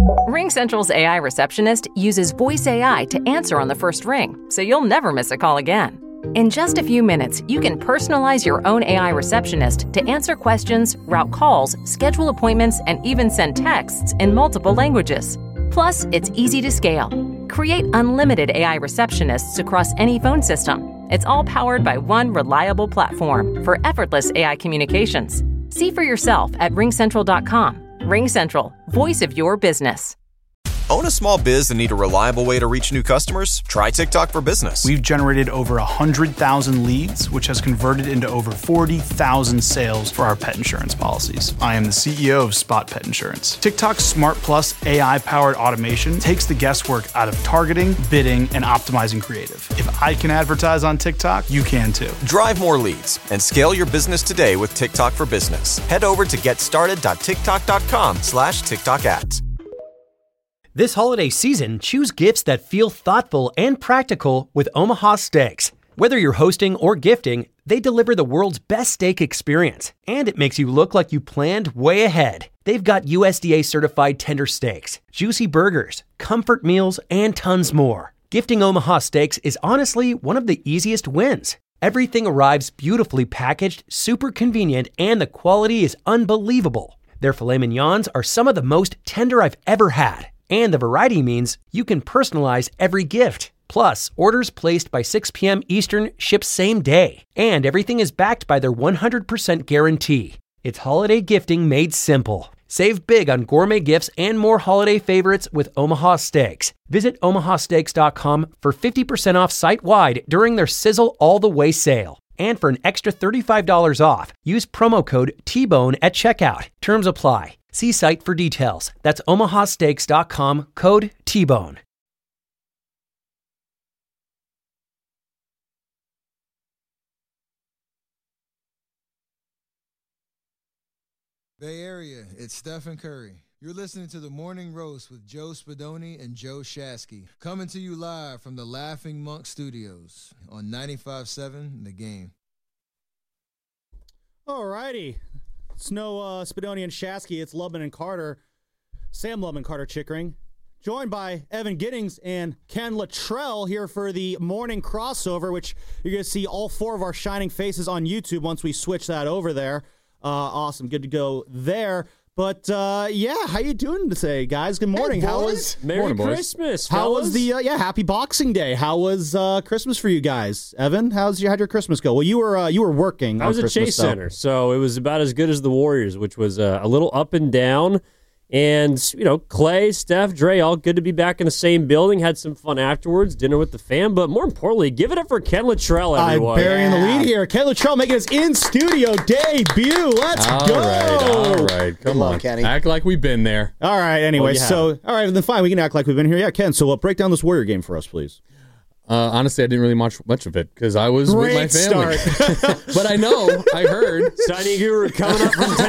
RingCentral's AI receptionist uses voice AI to answer on the first ring, so you'll never miss a call again. In just a few minutes, you can personalize your own AI receptionist to answer questions, route calls, schedule appointments, and even send texts in multiple languages. Plus, it's easy to scale. Create unlimited AI receptionists across any phone system. It's all powered by one reliable platform for effortless AI communications. See for yourself at ringcentral.com. RingCentral, voice of your business. Own a small biz and need a reliable way to reach new customers? Try TikTok for Business. We've generated over 100,000 leads, which has converted into over 40,000 sales for our pet insurance policies. I am the CEO of Spot Pet Insurance. TikTok's Smart Plus AI-powered automation takes the guesswork out of targeting, bidding, and optimizing creative. If I can advertise on TikTok, you can too. Drive more leads and scale your business today with TikTok for Business. Head over to getstarted.tiktok.com/TikTok ads. This holiday season, choose gifts that feel thoughtful and practical with Omaha Steaks. Whether you're hosting or gifting, they deliver the world's best steak experience, and it makes you look like you planned way ahead. They've got USDA certified tender steaks, juicy burgers, comfort meals, and tons more. Gifting Omaha Steaks is honestly one of the easiest wins. Everything arrives beautifully packaged, super convenient, and the quality is unbelievable. Their filet mignons are some of the most tender I've ever had. And the variety means you can personalize every gift. Plus, orders placed by 6 p.m. Eastern ship same day. And everything is backed by their 100% guarantee. It's holiday gifting made simple. Save big on gourmet gifts and more holiday favorites with Omaha Steaks. Visit omahasteaks.com for 50% off site-wide during their Sizzle All the Way sale. And for an extra $35 off, use promo code TBONE at checkout. Terms apply. See site for details. That's omahasteaks.com, code TBONE. Bay Area, it's Stephen Curry. You're listening to The Morning Roast with Joe Spadoni and Joe Shasky. Coming to you live from the Laughing Monk Studios on 95.7 The Game. All righty. It's no Spadoni and Shasky. It's Lubman and Carter. Sam Lubman, Carter Chickering. Joined by Evan Giddings and Ken Luttrell here for the morning crossover, which you're going to see all four of our shining faces on YouTube once we switch that over there. Awesome. Good to go there. But, yeah, how you doing today, guys? Good morning. Hey, how was Merry Christmas, How fellas. was the, happy Boxing Day. How was Christmas for you guys? Evan, how'd your Christmas go? Well, you were working I was on at Christmas, Chase Center, so it was about as good as the Warriors, which was a little up and down. And, Clay, Steph, Dre, all good to be back in the same building. Had some fun afterwards, dinner with the fam. But more importantly, give it up for Ken Luttrell, everyone. I'm burying the lead here. Ken Luttrell making his in-studio debut. Let's go. All right. Come on, Kenny. Act like we've been there. All right, anyway. All right, then fine. We can act like we've been here. Yeah, Ken, so break down this Warrior game for us, please. Honestly, I didn't really watch much of it because I was with my family. But I heard. Signing Guru coming up from 10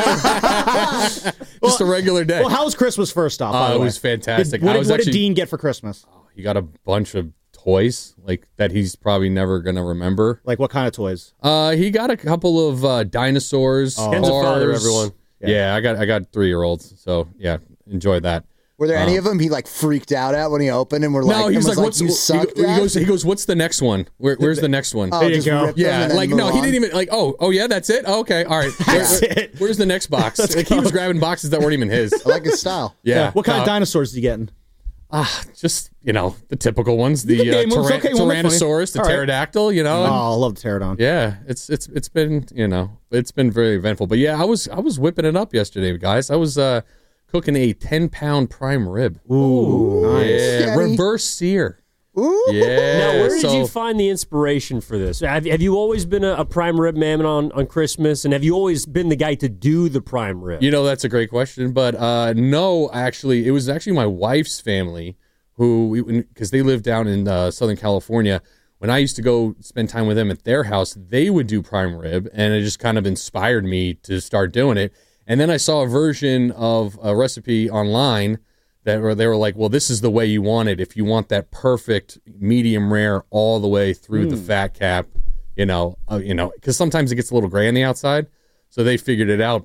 to 2. Just a regular day. Well, how was Christmas first off? By the It way? was fantastic. What did Dean get for Christmas? He got a bunch of toys that he's probably never going to remember. Like what kind of toys? He got a couple of dinosaurs. Ken's a father, everyone. Yeah, I got 3-year-olds. So, yeah, enjoy that. Were there any of them he freaked out at when he opened and No, he was like, "What's you suck?" He goes, "What's the next one? Where's the next one?" Oh, just rip them Yeah, and then he move didn't on? even oh yeah, that's it. Oh, okay, all right. Where's the next box? He was grabbing boxes that weren't even his. I like his style. Yeah. What kind of dinosaurs did you get? Just the typical ones. The name ones. Okay, well, they're funny. Tyrannosaurus, the All right. pterodactyl. Oh, I love the pterodon. Yeah, it's been it's been very eventful. But yeah, I was whipping it up yesterday, guys. I was cooking a 10-pound prime rib. Ooh, nice. Yeah, Kenny. reverse sear. Ooh. Yeah. Now, where did you find the inspiration for this? Have you always been a prime rib man on Christmas? And have you always been the guy to do the prime rib? That's a great question. But no, actually, it was actually my wife's family because they live down in Southern California. When I used to go spend time with them at their house, they would do prime rib, and it just kind of inspired me to start doing it. And then I saw a version of a recipe online they were like, well, this is the way you want it. If you want that perfect medium rare all the way through the fat cap, because sometimes it gets a little gray on the outside. So they figured it out. But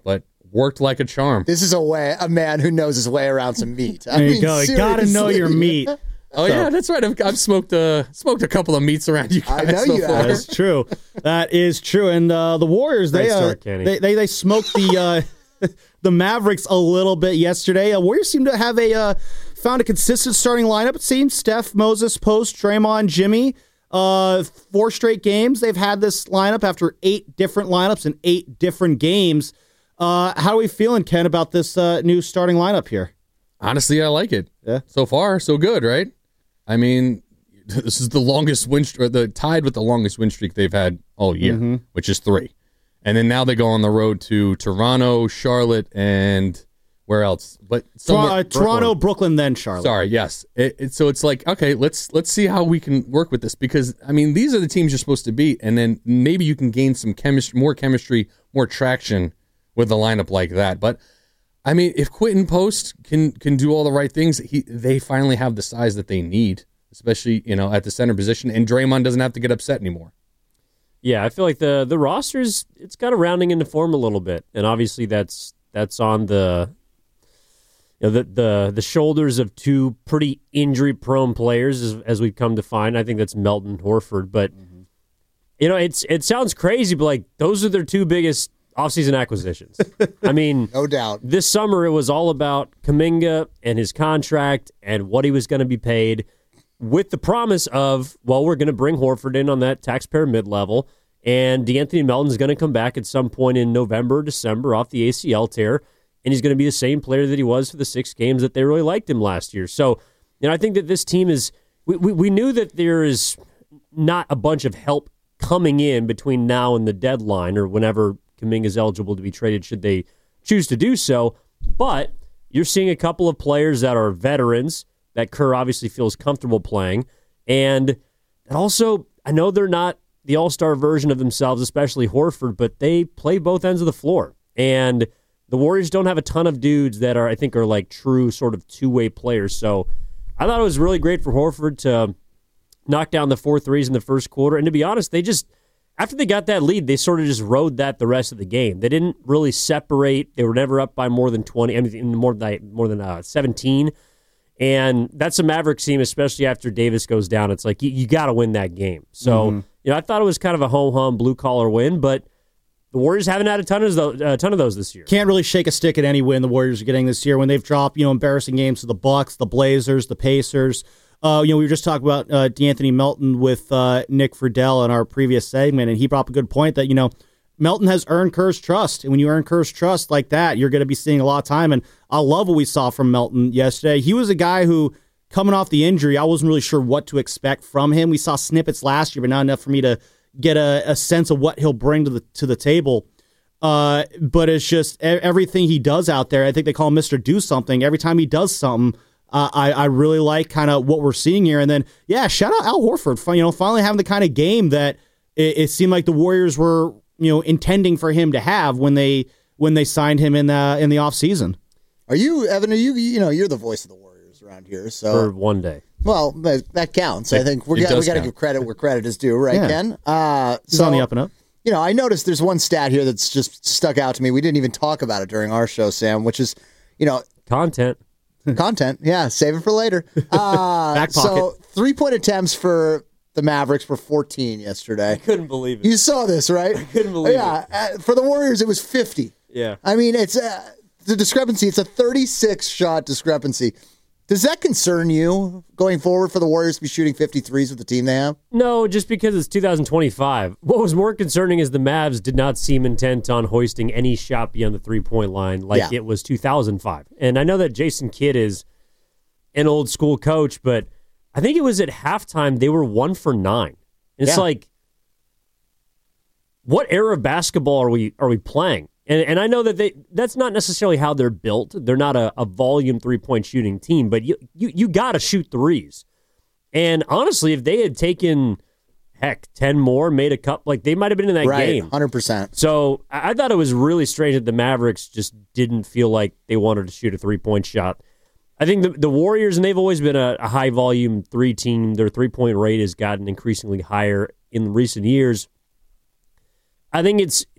worked like a charm. This is a man who knows his way around some meat. There you go. You got to know your meat. Oh, yeah, that's right. I've smoked a couple of meats around you guys. I know you have. That's true. That is true. And the Warriors, they smoked the the Mavericks a little bit yesterday. Warriors seem to have found a consistent starting lineup. It seems Steph, Moses, Post, Draymond, Jimmy. 4 straight games they've had this lineup after 8 different lineups in 8 different games. How are we feeling, Ken, about this new starting lineup here? Honestly, I like it. Yeah. So far, so good, right? I mean, this is the longest win streak, tied with the longest win streak they've had all year, which is 3. And then now they go on the road to Toronto, Charlotte, and where else? But Toronto, Brooklyn, then Charlotte. Sorry, yes. So it's like, okay, let's see how we can work with this, because I mean, these are the teams you're supposed to beat, and then maybe you can gain some more chemistry, more traction with a lineup like that. But I mean, if Quentin Post can do all the right things, they finally have the size that they need, especially at the center position, and Draymond doesn't have to get upset anymore. Yeah, I feel like the roster's it's kind of rounding into form a little bit, and obviously that's on the the shoulders of 2 pretty injury-prone players, as we've come to find. I think that's Melton, Horford, but it sounds crazy, but like those are their 2 biggest offseason acquisitions. I mean, no doubt. This summer it was all about Kuminga and his contract and what he was going to be paid, with the promise of, well, we're going to bring Horford in on that taxpayer mid-level, and DeAnthony Melton's going to come back at some point in November or December off the ACL tear, and he's going to be the same player that he was for the 6 games that they really liked him last year. So, I think that this team is, we knew that there is not a bunch of help coming in between now and the deadline, or whenever Kuminga is eligible to be traded, should they choose to do so. But you're seeing a couple of players that are veterans that Kerr obviously feels comfortable playing. And also, I know they're not the all-star version of themselves, especially Horford, but they play both ends of the floor. And the Warriors don't have a ton of dudes that I think are like true sort of two-way players. So I thought it was really great for Horford to knock down the 4 threes in the first quarter. And to be honest, after they got that lead, they sort of just rode that the rest of the game. They didn't really separate. They were never up by more than 20, I mean, more than 17. And that's a Mavericks team, especially after Davis goes down. It's like you got to win that game. So, I thought it was kind of a ho-hum blue-collar win, but the Warriors haven't had a ton of those this year. Can't really shake a stick at any win the Warriors are getting this year when they've dropped, embarrassing games to the Bucks, the Blazers, the Pacers. We were just talking about DeAnthony Melton with Nick Friedel in our previous segment, and he brought up a good point that, Melton has earned Kerr's trust. And when you earn Kerr's trust like that, you're going to be seeing a lot of time. And I love what we saw from Melton yesterday. He was a guy who, coming off the injury, I wasn't really sure what to expect from him. We saw snippets last year, but not enough for me to get a sense of what he'll bring to the table. But it's just everything he does out there. I think they call him Mr. Do Something. Every time he does something, I really like kind of what we're seeing here. And then, shout out Al Horford, finally having the kind of game that it seemed like the Warriors were, intending for him to have when they signed him in the offseason. Are you, Evan? You're the voice of the Warriors around here. So for one day. Well, that counts. I think we got to give credit where credit is due, right, Ken? It's on the up and up. I noticed there's one stat here that's just stuck out to me. We didn't even talk about it during our show, Sam, which is, content. Content, yeah. Save it for later. Back pocket. So 3-point attempts for the Mavericks were 14 yesterday. I couldn't believe it. You saw this, right? I couldn't believe it. For the Warriors, it was 50. Yeah. I mean, it's the discrepancy. It's a 36-shot discrepancy. Does that concern you going forward for the Warriors to be shooting 53s with the team they have? No, just because it's 2025. What was more concerning is the Mavs did not seem intent on hoisting any shot beyond the 3-point line like it was 2005. And I know that Jason Kidd is an old school coach, but I think it was at halftime they were 1 for 9. And it's like, what era of basketball are we playing? And I know that that's not necessarily how they're built. They're not a volume 3-point shooting team, but you got to shoot threes. And honestly, if they had taken, 10 more, made a cup, they might have been in that game. 100%. So I thought it was really strange that the Mavericks just didn't feel like they wanted to shoot a 3-point shot. I think the Warriors, and they've always been a high-volume 3 team, their 3-point rate has gotten increasingly higher in recent years. I think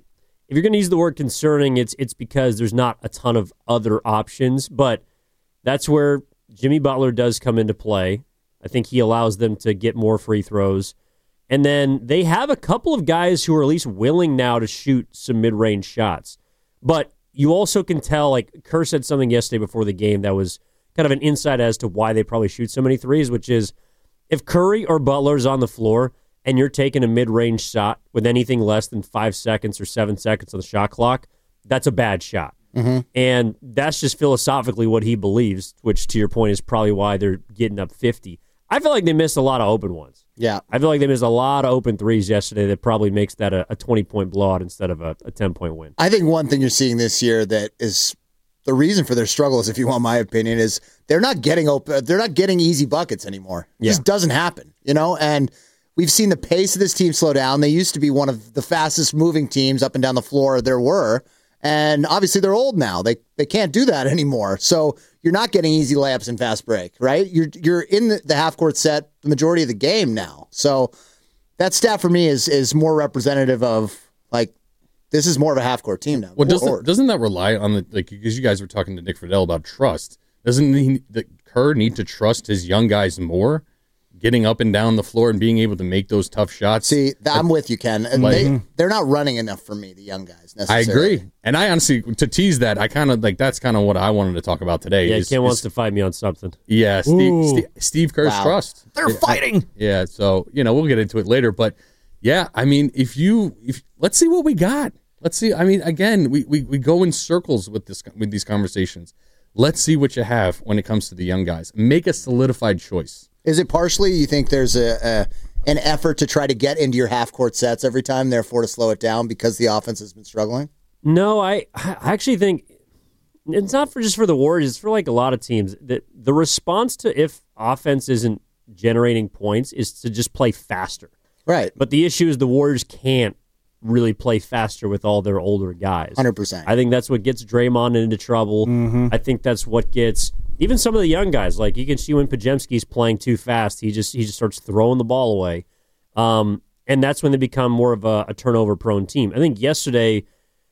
if you're going to use the word concerning, it's because there's not a ton of other options, but that's where Jimmy Butler does come into play. I think he allows them to get more free throws. And then they have a couple of guys who are at least willing now to shoot some mid-range shots. But you also can tell, like Kerr said something yesterday before the game that was kind of an insight as to why they probably shoot so many threes, which is if Curry or Butler's on the floor and you're taking a mid-range shot with anything less than 5 seconds or 7 seconds on the shot clock, that's a bad shot. Mm-hmm. And that's just philosophically what he believes, which to your point is probably why they're getting up 50. I feel like they missed a lot of open ones. Yeah. I feel like they missed a lot of open threes yesterday that probably makes that a 20-point blowout instead of a 10-point win. I think one thing you're seeing this year that is the reason for their struggles, if you want my opinion, is they're not getting open. They're not getting easy buckets anymore. It just doesn't happen, and we've seen the pace of this team slow down. They used to be one of the fastest moving teams up and down the floor there were. And obviously they're old now. They can't do that anymore. So you're not getting easy layups and fast break, right? You're in the half court set the majority of the game now. So that stat for me is more representative of like this is more of a half court team now. Well, doesn't that rely on the because you guys were talking to Nick Friedel about trust? Doesn't Kerr need to trust his young guys more? Getting up and down the floor and being able to make those tough shots. See, I'm with you, Ken. And they're not running enough for me, the young guys, necessarily. I agree. And I honestly, to tease that, I kind of that's kind of what I wanted to talk about today. Yeah, Ken wants to fight me on something. Yeah, Steve Kerr's trust. They're fighting. Yeah, so, we'll get into it later. But, yeah, I mean, if let's see what we got. Let's see. I mean, again, we go in circles with these conversations. Let's see what you have when it comes to the young guys. Make a solidified choice. Is it partially you think there's an effort to try to get into your half-court sets every time, therefore to slow it down because the offense has been struggling? No, I actually think it's not just for the Warriors. It's for like a lot of teams. The response to if offense isn't generating points is to just play faster. Right. But the issue is the Warriors can't really play faster with all their older guys. 100%. I think that's what gets Draymond into trouble. Mm-hmm. I think that's what gets even some of the young guys. Like you can see when Podziemski's playing too fast, he just starts throwing the ball away, and that's when they become more of a turnover-prone team. I think yesterday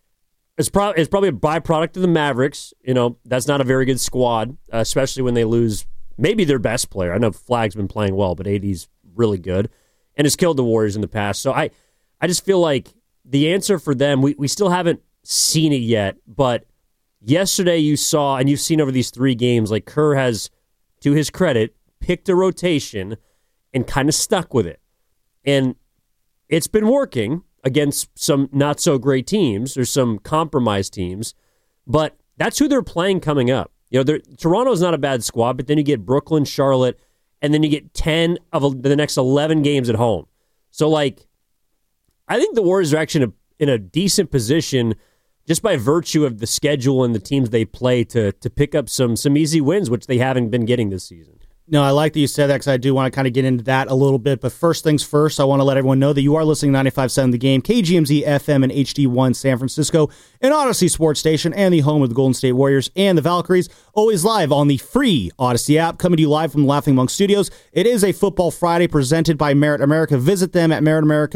it's probably a byproduct of the Mavericks. That's not a very good squad, especially when they lose maybe their best player. I know Flagg's been playing well, but AD's really good and has killed the Warriors in the past. So I just feel like the answer for them, we still haven't seen it yet, but yesterday you saw, and you've seen over these 3 games, like Kerr has, to his credit, picked a rotation and kind of stuck with it. And it's been working against some not-so-great teams or some compromised teams, but that's who they're playing coming up. Toronto's not a bad squad, but then you get Brooklyn, Charlotte, and then you get 10 of the next 11 games at home. So, I think the Warriors are actually in a decent position just by virtue of the schedule and the teams they play to pick up some easy wins, which they haven't been getting this season. No, I like that you said that because I do want to kind of get into that a little bit. But first things first, I want to let everyone know that you are listening to 95.7 The Game, KGMZ FM and HD1 San Francisco, an Odyssey sports station, and the home of the Golden State Warriors and the Valkyries, always live on the free Odyssey app, coming to you live from the Laughing Monk Studios. It is a Football Friday presented by Merit America. Visit them at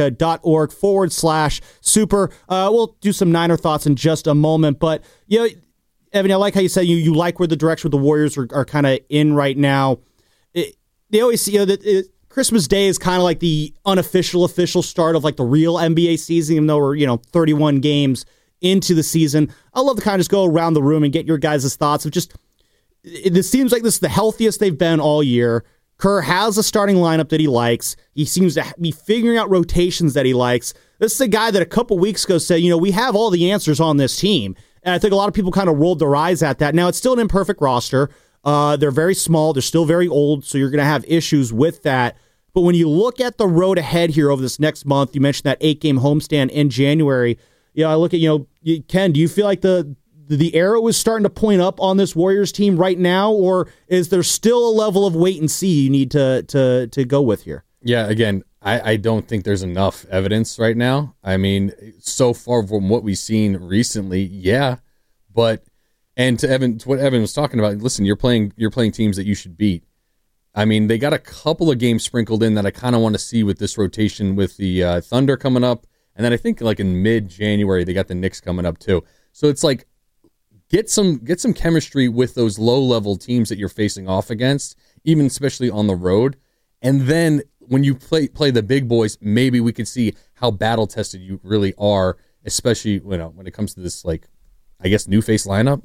meritamerica.org/super. We'll do some Niner thoughts in just a moment. But, Evan, I like how you said you like where the direction with the Warriors are kind of in right now. They always see that Christmas Day is kind of like the official start of like the real NBA season, even though we're 31 games into the season. I love to kind of just go around the room and get your guys' thoughts of just. It seems like this is the healthiest they've been all year. Kerr has a starting lineup that he likes. He seems to be figuring out rotations that he likes. This is a guy that a couple weeks ago said, we have all the answers on this team, and I think a lot of people kind of rolled their eyes at that. Now it's still an imperfect roster. They're very small. They're still very old, so you're going to have issues with that. But when you look at the road ahead here over this next month, you mentioned that 8-game homestand in January. I look at, Ken, do you feel like the arrow is starting to point up on this Warriors team right now, or is there still a level of wait and see you need to go with here? Yeah, again, I don't think there's enough evidence right now. I mean, so far from what we've seen recently, yeah, but. And to what Evan was talking about, listen, you're playing teams that you should beat. I mean, they got a couple of games sprinkled in that I kind of want to see with this rotation with the Thunder coming up And then I think like in mid-January, they got the Knicks coming up too. So it's like, get some chemistry with those low-level teams that you're facing off against, even especially on the road. And then when you play the big boys, maybe we could see how battle-tested you really are, especially when it comes to this, like, I guess, new face lineup.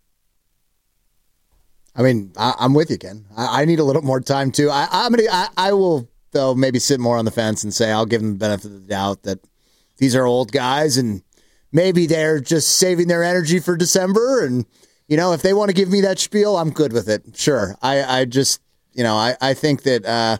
I mean, I'm with you, Ken. I need a little more time too. I will, though, maybe sit more on the fence and say I'll give them the benefit of the doubt that these are old guys and maybe they're just saving their energy for December. And, if they want to give me that spiel, I'm good with it. Sure. I just, I think that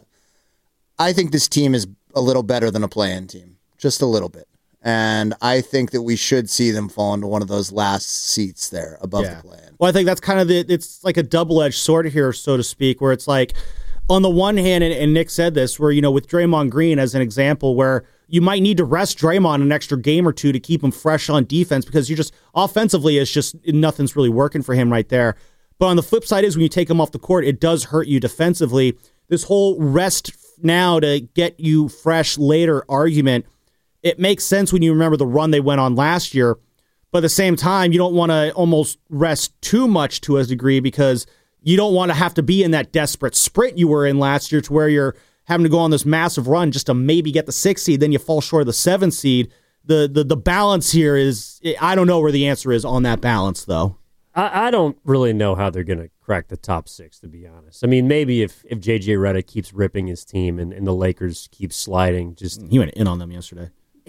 I think this team is a little better than a play-in team, just a little bit. And I think that we should see them fall into one of those last seats there above the play-in. Well, I think that's kind of it's like a double-edged sword here, so to speak, where it's like, on the one hand, and Nick said this, where, with Draymond Green as an example, where you might need to rest Draymond an extra game or two to keep him fresh on defense because you're just, offensively, it's just, nothing's really working for him right there. But on the flip side is when you take him off the court, it does hurt you defensively. This whole rest now to get you fresh later argument, it makes sense when you remember the run they went on last year. But at the same time, you don't want to almost rest too much to a degree because you don't want to have to be in that desperate sprint you were in last year to where you're having to go on this massive run just to maybe get the 6th seed, then you fall short of the 7th seed. The balance here is, I don't know where the answer is on that balance, though. I don't really know how they're going to crack the top 6, to be honest. I mean, maybe if J.J. Redick keeps ripping his team and the Lakers keep sliding. He went in on them yesterday.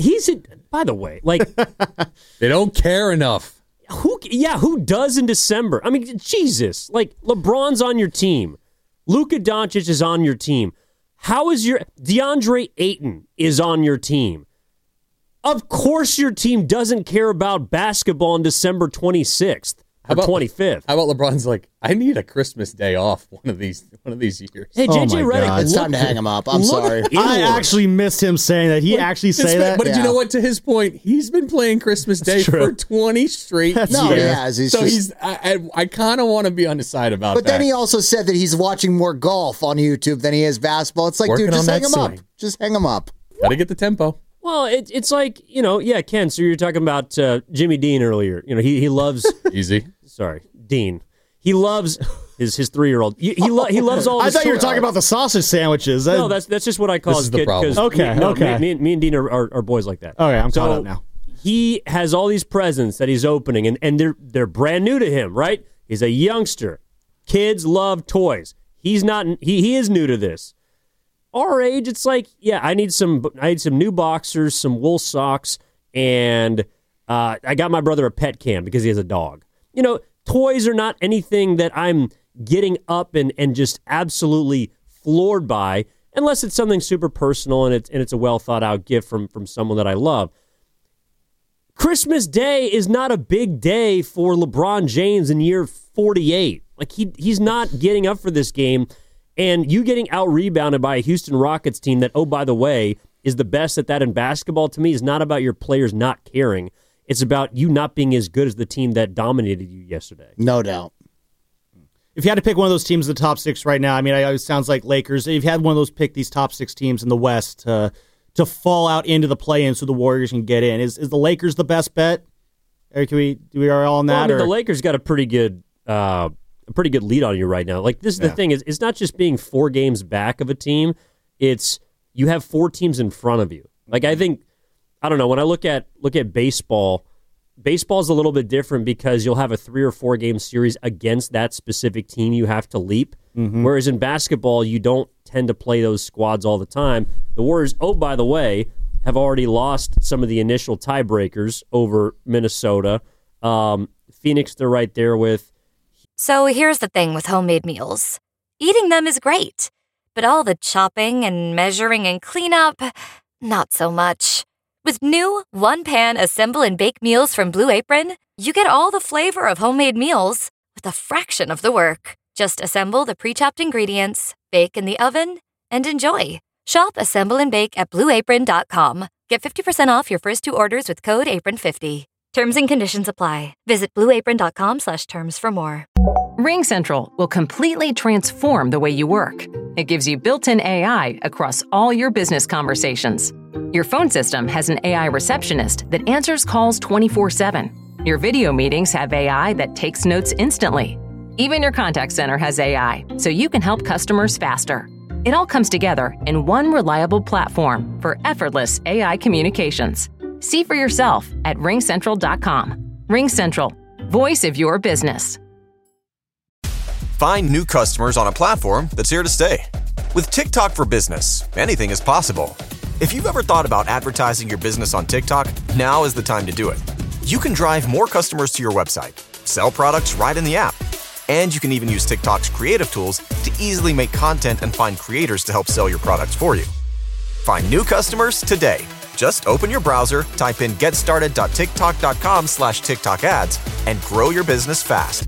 By the way, like... They don't care enough. Who does in December? I mean, Jesus. Like, LeBron's on your team. Luka Doncic is on your team. How is DeAndre Ayton is on your team. Of course your team doesn't care about basketball on December 26th. Or 25th. How about LeBron's like, I need a Christmas day off one of these years. Hey, J.J. Redick. It's time to hang him up. I'm sorry. I actually missed him saying that. He actually say that. But you know what? To his point, he's been playing Christmas Day for 20 straight years. No, he has. I kind of want to be on his side about that. But then he also said that he's watching more golf on YouTube than he is basketball. It's like, Working dude, just hang him swing. up. Just hang him up. Got to get the tempo. Well, it's like, Ken, so you're talking about Jimmy Dean earlier. He loves... Easy. Sorry, Dean. He loves his 3-year-old. He loves all. I thought you were talking about the sausage sandwiches. No, that's just what I call his kid. Okay. Me and Dean are boys like that. Okay, I'm caught up now. He has all these presents that he's opening, and they're brand new to him, right? He's a youngster. Kids love toys. He's not. He is new to this. Our age, it's like, I need some new boxers, some wool socks, and I got my brother a pet cam because he has a dog. Toys are not anything that I'm getting up and just absolutely floored by, unless it's something super personal and it's a well thought out gift from someone that I love. Christmas Day is not a big day for LeBron James in year 48. Like he's not getting up for this game, and you getting out rebounded by a Houston Rockets team that, oh, by the way, is the best at that in basketball. To me, is not about your players not caring. It's about you not being as good as the team that dominated you yesterday. No doubt. If you had to pick one of those teams in the top 6 right now, I mean, it sounds like Lakers. If you had one of those pick these top 6 teams in the West to fall out into the play-in so the Warriors can get in, is the Lakers the best bet? Or do we are all on that? Well, the Lakers got a pretty good lead on you right now. Like, this is the thing, is it's not just being 4 games back of a team. It's you have 4 teams in front of you. Like, I don't know, when I look at baseball, baseball's a little bit different because you'll have a 3 or 4 game series against that specific team you have to leap. Mm-hmm. Whereas in basketball, you don't tend to play those squads all the time. The Warriors, oh, by the way, have already lost some of the initial tiebreakers over Minnesota. Phoenix, they're right there with. So here's the thing with homemade meals. Eating them is great, but all the chopping and measuring and cleanup, not so much. With new one-pan assemble and bake meals from Blue Apron, you get all the flavor of homemade meals with a fraction of the work. Just assemble the pre-chopped ingredients, bake in the oven, and enjoy. Shop Assemble and Bake at BlueApron.com. Get 50% off your first 2 orders with code APRON50. Terms and conditions apply. Visit BlueApron.com/terms for more. RingCentral will completely transform the way you work. It gives you built-in AI across all your business conversations. Your phone system has an AI receptionist that answers calls 24/7. Your video meetings have AI that takes notes instantly. Even your contact center has AI, so you can help customers faster. It all comes together in one reliable platform for effortless AI communications. See for yourself at RingCentral.com. RingCentral, voice of your business. Find new customers on a platform that's here to stay. With TikTok for Business, anything is possible. If you've ever thought about advertising your business on TikTok, now is the time to do it. You can drive more customers to your website, sell products right in the app, and you can even use TikTok's creative tools to easily make content and find creators to help sell your products for you. Find new customers today. Just open your browser, type in getstarted.tiktok.com/TikTok ads, and grow your business fast.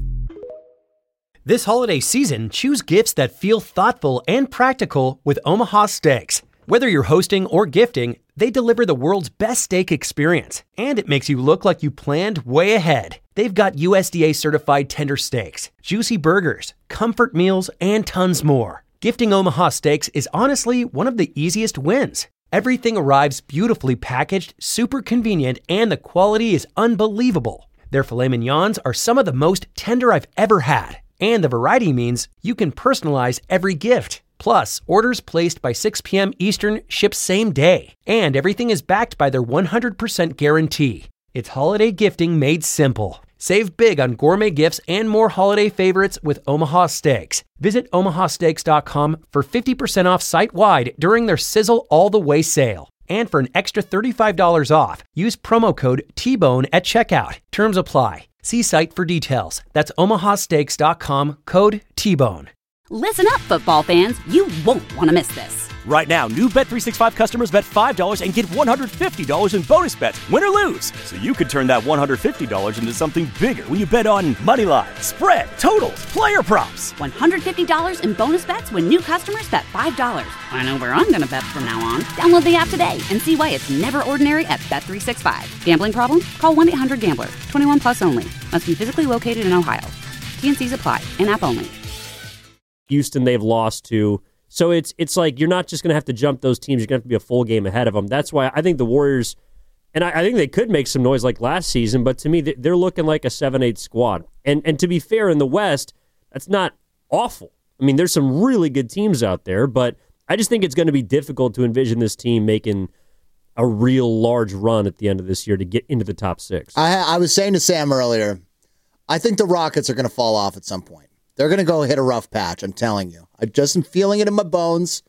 This holiday season, choose gifts that feel thoughtful and practical with Omaha Steaks. Whether you're hosting or gifting, they deliver the world's best steak experience, and it makes you look like you planned way ahead. They've got USDA certified tender steaks, juicy burgers, comfort meals, and tons more. Gifting Omaha Steaks is honestly one of the easiest wins. Everything arrives beautifully packaged, super convenient, and the quality is unbelievable. Their filet mignons are some of the most tender I've ever had, and the variety means you can personalize every gift. Plus, orders placed by 6 p.m. Eastern ship same day, and everything is backed by their 100% guarantee. It's holiday gifting made simple. Save big on gourmet gifts and more holiday favorites with Omaha Steaks. Visit omahasteaks.com for 50% off site-wide during their Sizzle All the Way sale. And for an extra $35 off, use promo code TBONE at checkout. Terms apply. See site for details. That's omahasteaks.com, code TBONE. Listen up, football fans. You won't want to miss this. Right now, new Bet365 customers bet $5 and get $150 in bonus bets, win or lose. So you could turn that $150 into something bigger when you bet on money line, spread, totals, player props. $150 in bonus bets when new customers bet $5. I know where I'm going to bet from now on. Download the app today and see why it's never ordinary at Bet365. Gambling problem? Call 1-800-GAMBLER. 21 plus only. Must be physically located in Ohio. T&Cs apply. In-app only. Houston they've lost to. So it's like you're not just going to have to jump those teams. You're going to have to be a full game ahead of them. That's why I think the Warriors, and I think they could make some noise like last season, but to me, they're looking like a 7-8 squad. And to be fair, in the West, that's not awful. I mean, there's some really good teams out there, but I just think it's going to be difficult to envision this team making a real large run at the end of this year to get into the top 6. I was saying to Sam earlier, I think the Rockets are going to fall off at some point. They're going to go hit a rough patch, I'm telling you. I just am feeling it in my bones.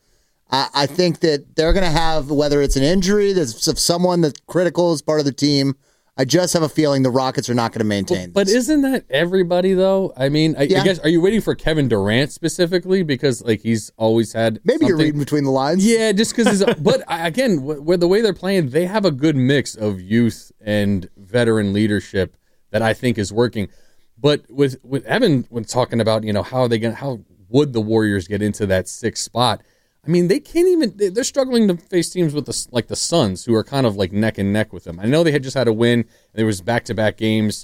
I think that they're going to have, whether it's an injury, there's someone that's critical as part of the team, I just have a feeling the Rockets are not going to maintain But isn't that everybody, though? I mean, I guess, are you waiting for Kevin Durant specifically? Because, like, he's always had Maybe you're reading between the lines. Yeah, just because but, again, with the way they're playing, they have a good mix of youth and veteran leadership that I think is working. But with Evan, when talking about, you know, how would the Warriors get into that 6th spot? I mean, they can't even. They're struggling to face teams with the Suns, who are kind of like neck and neck with them. I know they had just had a win. There was back-to-back games,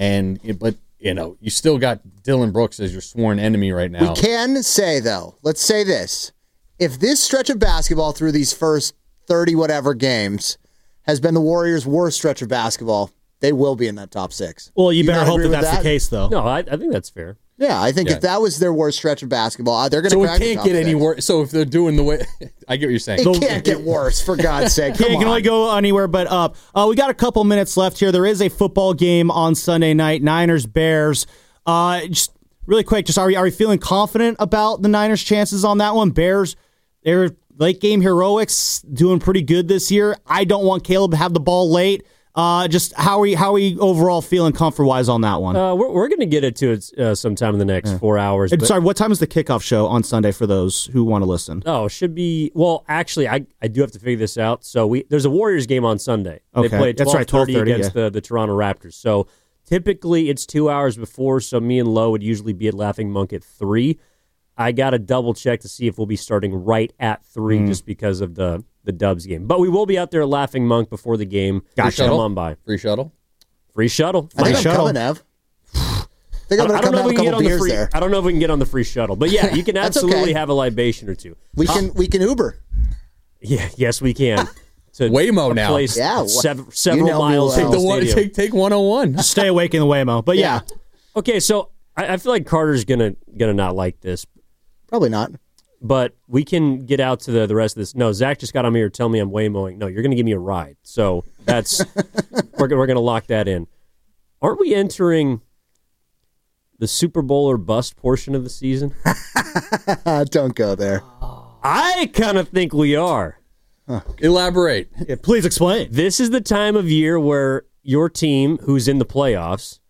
but you know, you still got Dylan Brooks as your sworn enemy right now. We can say though, let's say this: if this stretch of basketball through these first 30 whatever games has been the Warriors' worst stretch of basketball, they will be in that top 6. Well, you better hope that that's the case, though. No, I think that's fair. Yeah, I think if that was their worst stretch of basketball, they're going to crack the top 6. So it can't get any worse. So if they're doing the way... I get what you're saying. It can't get worse, for God's sake. Come on. It can only go anywhere but up. We got a couple minutes left here. There is a football game on Sunday night, Niners-Bears. Just really quick, are we feeling confident about the Niners' chances on that one? Bears, their late-game heroics doing pretty good this year. I don't want Caleb to have the ball late. Just how are we overall feeling comfort-wise on that one? We're going to get into it sometime in the next 4 hours. Sorry, what time is the kickoff show on Sunday for those who want to listen? Oh, it should be... Well, actually, I do have to figure this out. So there's a Warriors game on Sunday. Okay. They play at 12:30 against yeah. the Toronto Raptors. So typically it's 2 hours before, so me and Lo would usually be at Laughing Monk at 3. I got to double-check to see if we'll be starting right at 3 just because of the Dubs game. But we will be out there at Laughing Monk before the game. Gotcha. Come on by. Free shuttle? Free shuttle. I think I'm coming, Ev. I think I'm going to come have a couple beers there. I don't know if we can get on the free shuttle. But yeah, you can absolutely have a libation or two. We can Uber. Yeah, yes, we can. Waymo now. Place Yeah, several you know me miles. well. Take 101. Just stay awake in the Waymo. But yeah. Okay, so I feel like Carter's gonna not like this, Probably not. but we can get out to the rest of this. No, Zach just got on me or tell me I'm Waymoing. No, you're gonna give me a ride. So that's we're gonna lock that in. Aren't we entering the Super Bowl or bust portion of the season? Don't go there. I kind of think we are. Elaborate. Yeah, please explain. This is the time of year where your team, who's in the playoffs,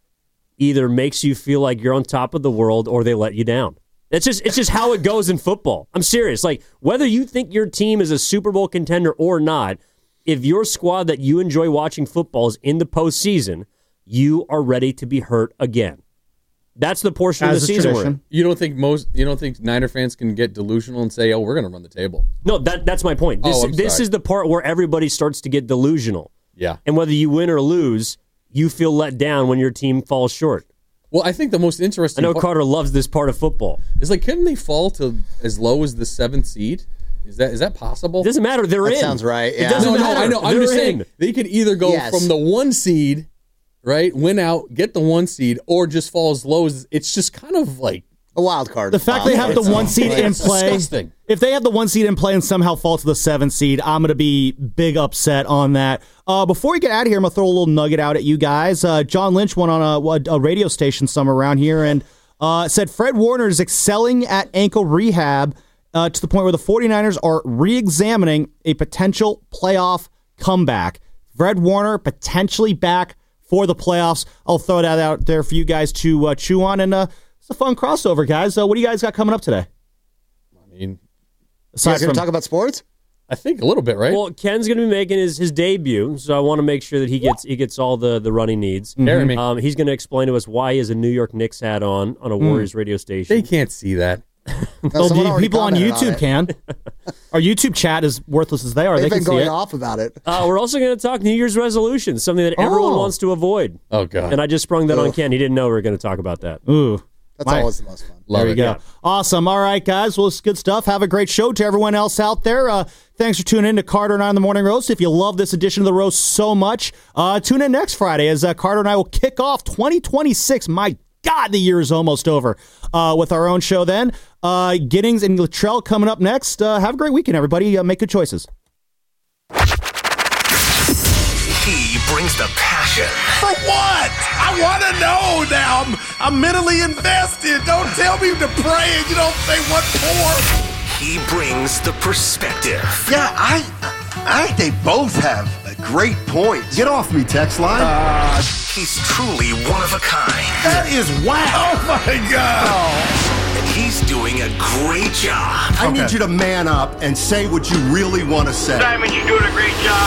either makes you feel like you're on top of the world or they let you down. It's just how it goes in football. I'm serious. Like, whether you think your team is a Super Bowl contender or not, if your squad that you enjoy watching football is in the postseason, you are ready to be hurt again. That's the portion of the season we're in. You don't think Niner fans can get delusional and say, "Oh, we're going to run the table"? No, that's my point. This is the part where everybody starts to get delusional. Yeah. And whether you win or lose, you feel let down when your team falls short. Well, I think the most interesting. I know Carter loves this part of football. Is like, couldn't they fall to as low as the 7th seed? Is that possible? It doesn't matter. They're in. That sounds right. Yeah. It doesn't matter. I know. I'm just saying they could either go from the 1 seed, right, win out, get the 1 seed, or just fall as low as it's just kind of like a wild card. The fact they have the 1 seed in play. Disgusting. If they have the 1 seed in play and somehow fall to the 7th seed, I'm going to be big upset on that. Before we get out of here, I'm going to throw a little nugget out at you guys. John Lynch went on a radio station somewhere around here and said Fred Warner is excelling at ankle rehab to the point where the 49ers are re-examining a potential playoff comeback. Fred Warner potentially back for the playoffs. I'll throw that out there for you guys to chew on. And it's a fun crossover, guys. What do you guys got coming up today? I mean, you guys going to talk about sports? I think a little bit, right? Well, Ken's going to be making his debut, so I want to make sure that he gets all the run he needs. Mm-hmm. He's going to explain to us why he has a New York Knicks hat on a Warriors radio station. They can't see that. People on YouTube can. Our YouTube chat is worthless as they are. They've they been can going see off about it. We're also going to talk New Year's resolutions, something that everyone wants to avoid. Oh, God. And I just sprung that on Ken. He didn't know we were going to talk about that. Ooh. That's always the most fun. There you go. Yeah. Awesome. All right, guys. Well, it's good stuff. Have a great show to everyone else out there. Thanks for tuning in to Carter and I on the Morning Roast. If you love this edition of the Roast so much, tune in next Friday as Carter and I will kick off 2026. My God, the year is almost over with our own show then. Giddings and Luttrell coming up next. Have a great weekend, everybody. Make good choices. He brings the passion. For what? I want to know now. I'm mentally invested. Don't tell me to pray and you don't say what for. He brings the perspective. Yeah, I think they both have a great point. Get off me, text line. He's truly one of a kind. That is wow. Oh, my God. And he's doing a great job. I need you to man up and say what you really want to say. Simon, you're doing a great job.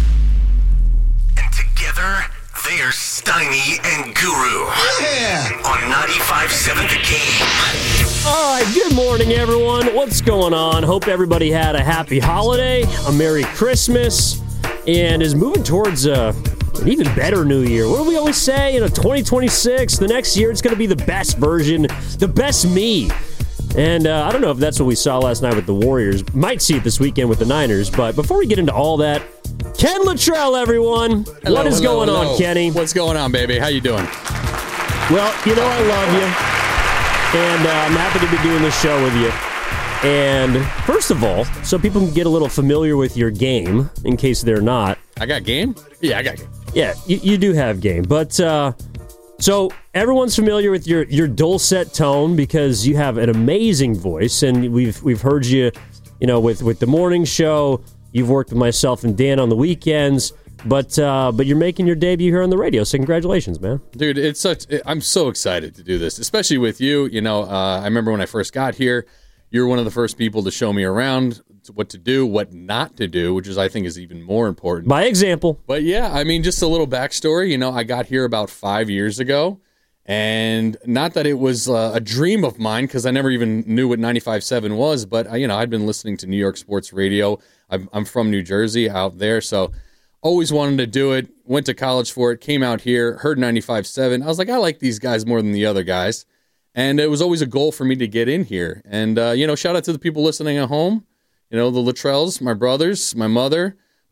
And together, they're Steiny and Guru. Yeah. On 95.7 The Game. All right, good morning, everyone. What's going on? Hope everybody had a happy holiday, a Merry Christmas, and is moving towards an even better New Year. What do we always say? 2026, the next year, it's going to be the best version, the best me. And I don't know if that's what we saw last night with the Warriors. Might see it this weekend with the Niners. But before we get into all that, Ken Luttrell, everyone. What is going on, Kenny? What's going on, baby? How you doing? Well, I love you. And I'm happy to be doing this show with you. And first of all, so people can get a little familiar with your game, in case they're not. I got game? Yeah, I got game. Yeah, you do have game. But so everyone's familiar with your dulcet tone because you have an amazing voice, and we've heard you, with the morning show. You've worked with myself and Dan on the weekends. But you're making your debut here on the radio, so congratulations, man. Dude, I'm so excited to do this, especially with you. I remember when I first got here, you were one of the first people to show me around what to do, what not to do, which I think is even more important. By example. But yeah, I mean, just a little backstory. I got here about 5 years ago, and not that it was a dream of mine because I never even knew what 95.7 was, but I'd been listening to New York sports radio. I'm from New Jersey out there, so always wanted to do it, went to college for it, came out here, heard 95.7. I was like, I like these guys more than the other guys. And it was always a goal for me to get in here. And, shout out to the people listening at home. The Luttrells, my brothers, my mother,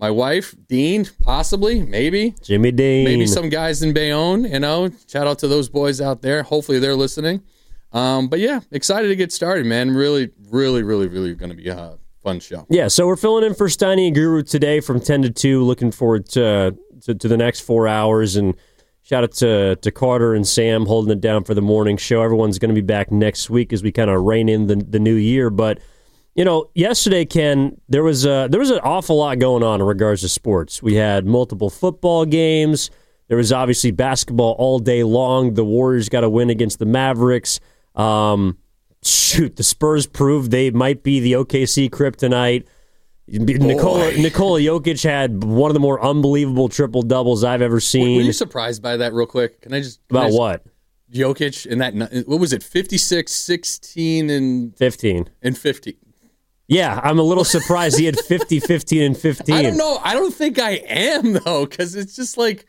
my wife, Dean, possibly, maybe. Jimmy Dean. Maybe some guys in Bayonne, Shout out to those boys out there. Hopefully they're listening. But yeah, excited to get started, man. Really, really, really, really going to be a fun show. Yeah, so we're filling in for Steiny and Guru today from 10 to 2. Looking forward to the next 4 hours. And shout out to Carter and Sam holding it down for the morning show. Everyone's going to be back next week as we kind of rein in the new year. But yesterday, Ken, there was an awful lot going on in regards to sports. We had multiple football games. There was obviously basketball all day long. The Warriors got a win against the Mavericks. The Spurs proved they might be the OKC kryptonite. Nikola Jokic had one of the more unbelievable triple doubles I've ever seen. Were you surprised by that real quick? What? Jokic in that, what was it, 56, 16, and 15. And 50. Yeah, I'm a little surprised he had 50, 15, and 15. I don't know. I don't think I am, though, because it's just like,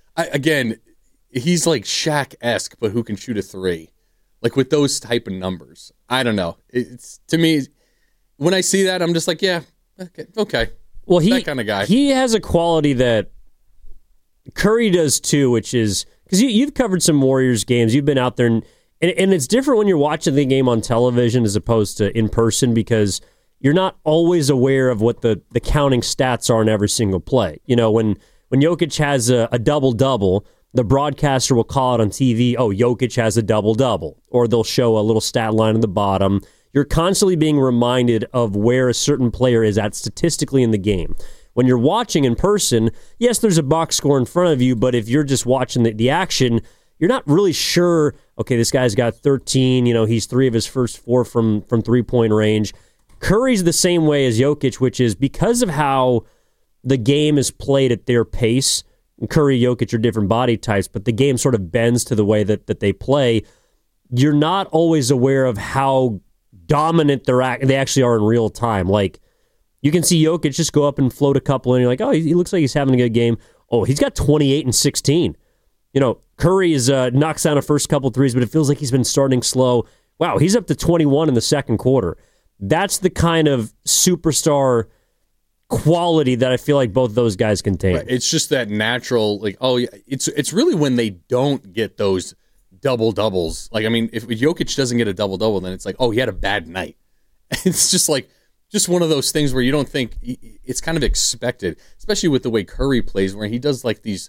he's like Shaq-esque, but who can shoot a three? Like with those type of numbers. I don't know. It's to me, when I see that, I'm just like, yeah, okay. Well, that kind of guy. He has a quality that Curry does too, which is, because you've covered some Warriors games. You've been out there, and it's different when you're watching the game on television as opposed to in person, because you're not always aware of what the counting stats are in every single play. When Jokic has a double-double, the broadcaster will call it on TV, oh, Jokic has a double-double, or they'll show a little stat line at the bottom. You're constantly being reminded of where a certain player is at statistically in the game. When you're watching in person, yes, there's a box score in front of you, but if you're just watching the action, you're not really sure, okay, this guy's got 13, he's 3 of his first 4 from three-point range. Curry's the same way as Jokic, which is because of how the game is played at their pace. Curry, Jokic are different body types, but the game sort of bends to the way that they play. You're not always aware of how dominant they actually are in real time. Like, you can see Jokic just go up and float a couple, and you're like, oh, he looks like he's having a good game. Oh, he's got 28 and 16. Curry knocks down a first couple threes, but it feels like he's been starting slow. Wow, he's up to 21 in the second quarter. That's the kind of superstar quality that I feel like both those guys contain. Right. It's just that natural, like, oh, yeah, it's really when they don't get those double-doubles. Like, I mean, if Jokic doesn't get a double-double, then it's like, oh, he had a bad night. It's just one of those things where you don't think, it's kind of expected, especially with the way Curry plays, where he does like these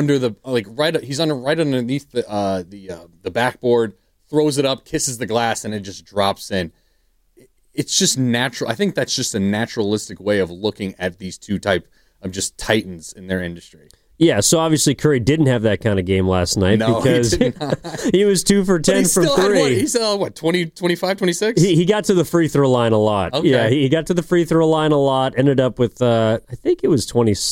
he's right underneath the backboard, throws it up, kisses the glass, and it just drops in. It's just natural. I think that's just a naturalistic way of looking at these two type of just titans in their industry. Yeah, so obviously Curry didn't have that kind of game last night because he was 2 for 10 from 3. He's 20, 25, 26? He got to the free throw line a lot. Okay. Yeah, he got to the free throw line a lot, ended up with, I think it was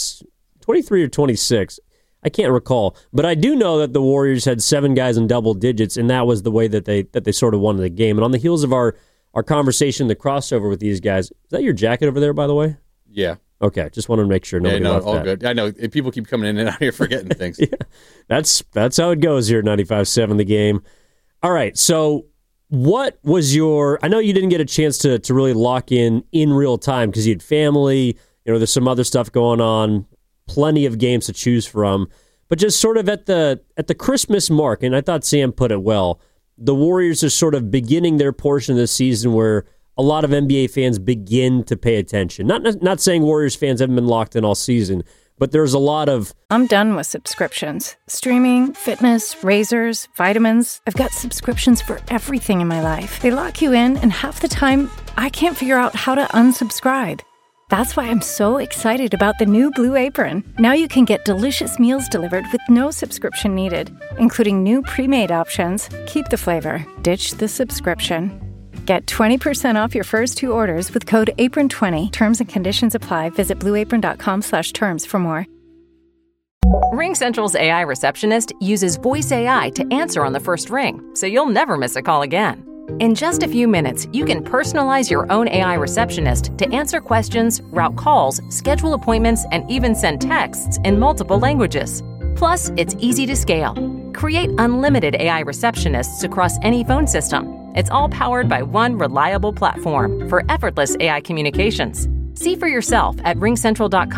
23 or 26. I can't recall. But I do know that the Warriors had 7 guys in double digits, and that was the way that they sort of won the game. And on the heels of our conversation, the crossover with these guys. Is that your jacket over there, by the way? Yeah. Okay, just wanted to make sure nobody left all that. Good. I know people keep coming in and out here forgetting things. Yeah, that's how it goes here at 95.7 The Game. All right, so what was I know you didn't get a chance to really lock in real time because you had family, there's some other stuff going on, plenty of games to choose from, but just sort of at the Christmas mark, and I thought Sam put it well, the Warriors are sort of beginning their portion of the season where a lot of NBA fans begin to pay attention. Not saying Warriors fans haven't been locked in all season, but there's a lot of... I'm done with subscriptions. Streaming, fitness, razors, vitamins. I've got subscriptions for everything in my life. They lock you in, and half the time, I can't figure out how to unsubscribe. That's why I'm so excited about the new Blue Apron. Now you can get delicious meals delivered with no subscription needed, including new pre-made options. Keep the flavor, ditch the subscription. Get 20% off your first 2 orders with code APRON20. Terms and conditions apply. Visit blueapron.com/terms for more. RingCentral's AI receptionist uses voice AI to answer on the first ring, so you'll never miss a call again. In just a few minutes, you can personalize your own AI receptionist to answer questions, route calls, schedule appointments, and even send texts in multiple languages. Plus, it's easy to scale. Create unlimited AI receptionists across any phone system. It's all powered by one reliable platform for effortless AI communications. See for yourself at RingCentral.com.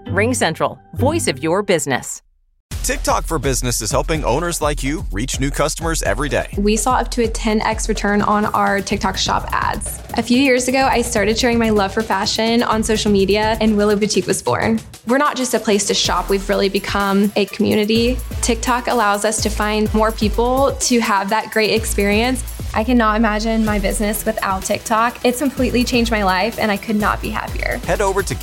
RingCentral, voice of your business. TikTok for Business is helping owners like you reach new customers every day. We saw up to a 10x return on our TikTok shop ads. A few years ago, I started sharing my love for fashion on social media, and Willow Boutique was born. We're not just a place to shop, we've really become a community. TikTok allows us to find more people to have that great experience. I cannot imagine my business without TikTok. It's completely changed my life, and I could not be happier. Head over to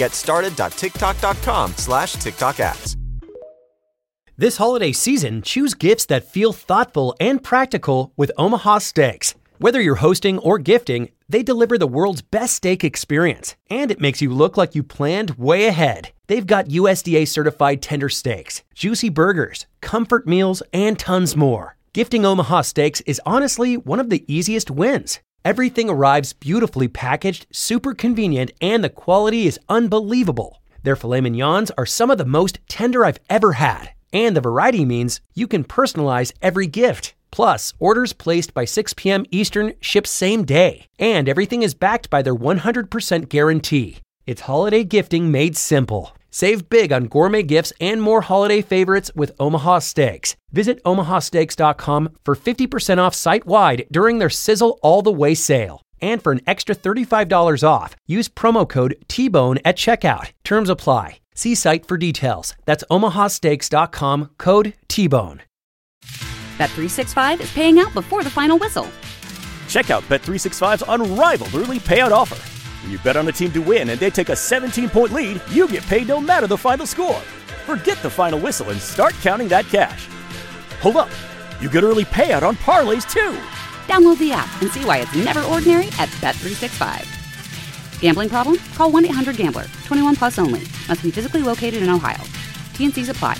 getstarted.tiktok.com/TikTok ads. This holiday season, choose gifts that feel thoughtful and practical with Omaha Steaks. Whether you're hosting or gifting, they deliver the world's best steak experience, and it makes you look like you planned way ahead. They've got USDA certified tender steaks, juicy burgers, comfort meals, and tons more. Gifting Omaha Steaks is honestly one of the easiest wins. Everything arrives beautifully packaged, super convenient, and the quality is unbelievable. Their filet mignons are some of the most tender I've ever had. And the variety means you can personalize every gift. Plus, orders placed by 6 p.m. Eastern ship same day. And everything is backed by their 100% guarantee. It's holiday gifting made simple. Save big on gourmet gifts and more holiday favorites with Omaha Steaks. Visit omahasteaks.com for 50% off site-wide during their Sizzle All the Way sale. And for an extra $35 off, use promo code TBONE at checkout. Terms apply. See site for details. That's omahasteaks.com, code TBONE. Bet365 is paying out before the final whistle. Check out Bet365's unrivaled early payout offer. When you bet on a team to win and they take a 17-point lead, you get paid no matter the final score. Forget the final whistle and start counting that cash. Hold up. You get early payout on parlays, too. Download the app and see why it's never ordinary at Bet365. Gambling problem? Call 1-800-GAMBLER. 21 plus only. Must be physically located in Ohio. T&Cs apply.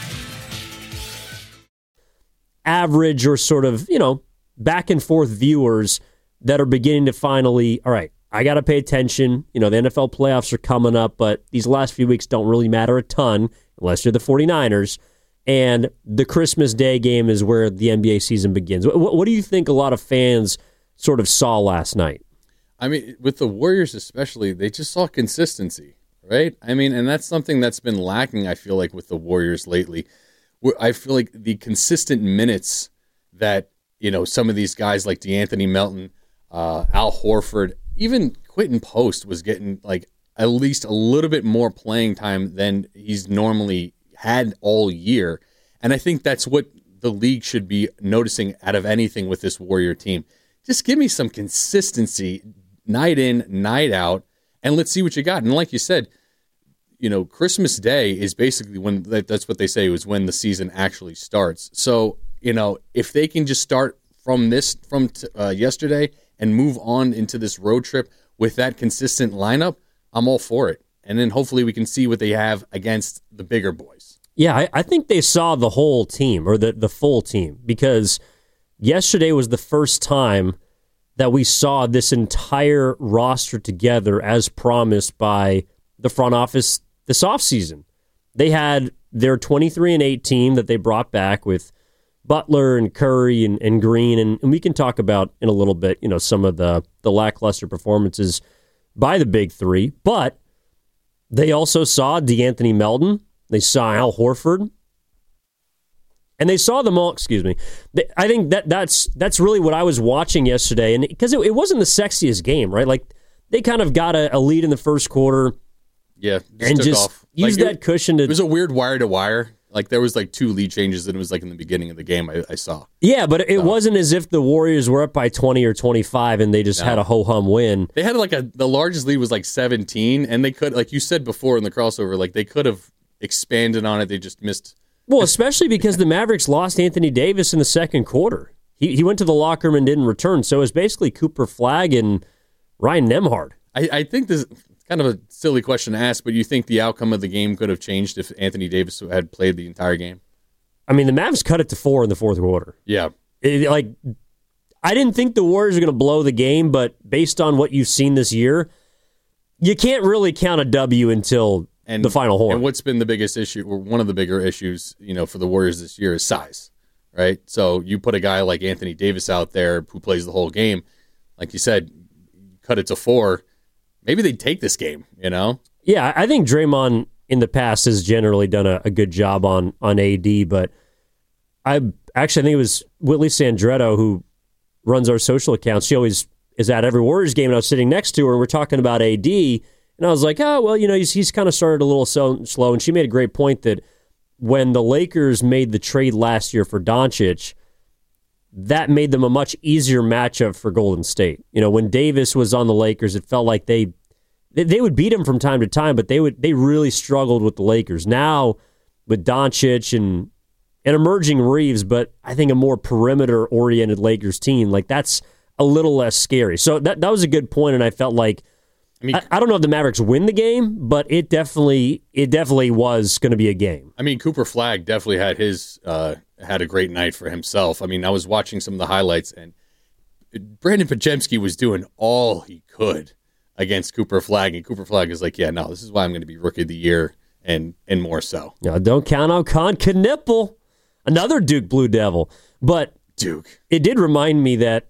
Average or sort of, back and forth viewers that are beginning to finally, all right, I got to pay attention. The NFL playoffs are coming up, but these last few weeks don't really matter a ton unless you're the 49ers. And the Christmas Day game is where the NBA season begins. What do you think a lot of fans sort of saw last night? I mean, with the Warriors especially, they just saw consistency, right? I mean, and that's something that's been lacking, I feel like, with the Warriors lately. I feel like the consistent minutes that, some of these guys like DeAnthony Melton, Al Horford, even Quentin Post was getting, like, at least a little bit more playing time than he's normally had all year. And I think that's what the league should be noticing out of anything with this Warrior team. Just give me some consistency night in, night out, and let's see what you got. And like you said, Christmas Day is basically when, that's what they say, was when the season actually starts. So, if they can just start from yesterday and move on into this road trip with that consistent lineup, I'm all for it. And then hopefully we can see what they have against the bigger boys. Yeah, I think they saw the whole team, or the full team, because yesterday was the first time that we saw this entire roster together as promised by the front office this offseason. They had their 23-8 team that they brought back with Butler and Curry and Green, and we can talk about in a little bit, some of the lackluster performances by the big three, but they also saw DeAnthony Melton, they saw Al Horford, and they saw them all, I think that's really what I was watching yesterday, and because it wasn't the sexiest game, right? Like, they kind of got a lead in the first quarter. Yeah, and just use that cushion to... It was a weird wire-to-wire. Like, there was, 2 lead changes, and it was, in the beginning of the game I saw. Yeah, but it wasn't as if the Warriors were up by 20 or 25, and they just had a ho-hum win. They had, the largest lead was, 17, and they could, like you said before in the crossover, they could have expanded on it. They just missed... Well, especially because the Mavericks lost Anthony Davis in the second quarter. He went to the locker room and didn't return, so it was basically Cooper Flagg and Ryan Nembhard. I think this... kind of a silly question to ask, but you think the outcome of the game could have changed if Anthony Davis had played the entire game? I mean, the Mavs cut it to 4 in the fourth quarter. Yeah. I didn't think the Warriors were going to blow the game, but based on what you've seen this year, you can't really count a W until the final horn. And what's been the biggest issue, or one of the bigger issues, for the Warriors this year is size, right? So you put a guy like Anthony Davis out there who plays the whole game, like you said, cut it to 4. Maybe they'd take this game, Yeah, I think Draymond in the past has generally done a good job on AD, but I think it was Whitley Sandretto who runs our social account. She always is at every Warriors game, and I was sitting next to her, and we're talking about AD, and I was like, oh, well, he's kind of started a little slow, and she made a great point that when the Lakers made the trade last year for Doncic, that made them a much easier matchup for Golden State. When Davis was on the Lakers, it felt like they would beat him from time to time, but they really struggled with the Lakers. Now, with Doncic and emerging Reeves, but I think a more perimeter-oriented Lakers team, like that's a little less scary. So that was a good point, and I felt like I don't know if the Mavericks win the game, but it definitely was going to be a game. I mean, Cooper Flagg definitely had a great night for himself. I mean, I was watching some of the highlights, and Brandon Podziemski was doing all he could against Cooper Flagg, and Cooper Flagg is like, yeah, no, this is why I'm going to be Rookie of the Year, and more so. No, don't count out Con Knipple, another Duke Blue Devil. But Duke, it did remind me that